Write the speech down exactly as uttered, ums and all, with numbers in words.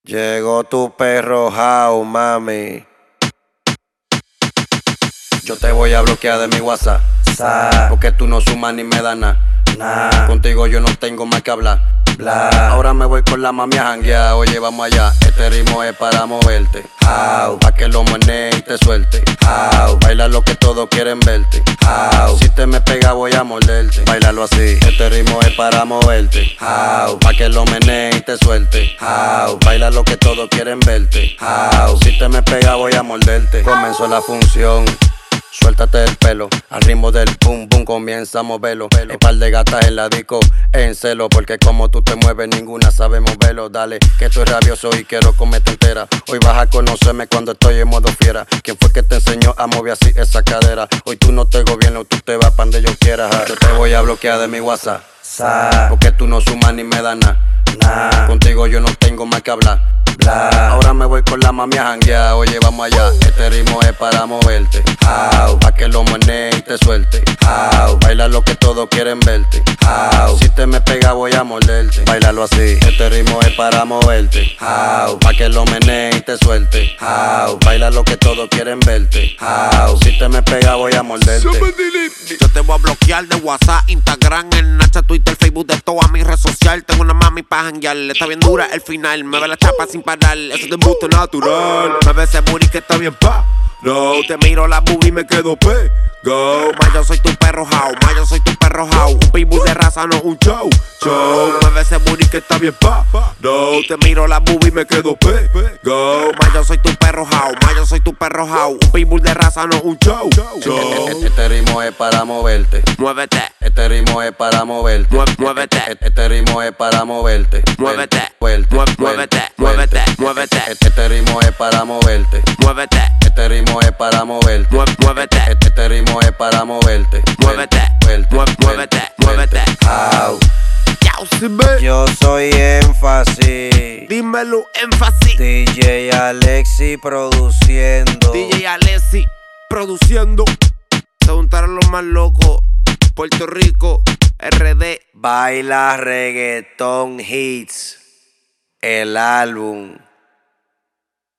Llegó tu perro Jau, mami. Yo te voy a bloquear de mi WhatsApp, Sa. porque tú no sumas ni me das nada. Nah. Contigo yo no tengo más que hablar. Bla. Ahora me voy con la mami a janguear. Oye, vamos allá, este ritmo es para moverte. Jau. Pa' que lo menees y te suelte. Jau. Baila lo que todos quieren verte. Jau. Si te me pega voy a morderte. Bailalo así, este ritmo es para moverte. Jau. Pa' que lo menees y te suelte. Jau. Baila lo que todos quieren verte. Jau. Si te me pega voy a morderte. Comenzó la función. Suéltate el pelo, al ritmo del pum pum comienza a moverlo. El par de gatas en la disco, en celo, porque como tú te mueves ninguna sabe moverlo. Dale, que estoy rabioso y quiero comerte entera. Hoy vas a conocerme cuando estoy en modo fiera. ¿Quién fue que te enseñó a mover así esa cadera? Hoy tú no te gobierno, tú te vas pa' donde yo quiera. Yo te voy a bloquear de mi WhatsApp, Sa. porque tú no sumas ni me das nada. Nah. Contigo yo no tengo más que hablar. Bla. Ahora me voy con la mami a janguear. Oye, vamos allá, este ritmo es para moverte. Jau. Pa' que lo menees y te suelte. Jau. Baila lo que todos quieren verte. Jau. Si te me pega voy a morderte. Bailalo así, este ritmo es para moverte. Jau. Pa' que lo menees y te suelte. Jau. Baila lo que todos quieren verte. Jau. Si te me pega voy a morderte. Yo te voy a bloquear de WhatsApp, Instagram, Snapchat, Twitter, Facebook, de todas mis redes sociales. Tengo una mami pa' janguear, está bien dura el final. Me ve la chapa sin parar, eso es de embuste natural. Me ve ese booty que está bien pa' no, te miro la boobie y me quedo pe go. Ma, yo soy tu perro Jau, ma, yo soy tu perro Jau. Un pitbull de raza, no un show, show. Me ve ese booty que está bien pa' no, te miro la boobie y me quedo pe go. Ma, yo soy tu perro Jau, ma, yo soy tu perro Jau. Un pitbull de raza, no un show, show. Este ritmo es para moverte. Muévete. Este ritmo es para moverte. Muévete. Este ritmo es para moverte. Muévete. Muévete. Muévete. Muévete. Muévete. Este ritmo es para moverte. Muévete. Este ritmo es para moverte. Muévete. Este ritmo es para moverte. Muévete. Muévete. Muévete. Jau. Jau. Yo soy Énfasis. Dímelo, Énfasis. D J Alexi produciendo. D J Alexi produciendo. Se juntaron los más locos. Puerto Rico, R D. Baila Reggaeton Hits. El álbum.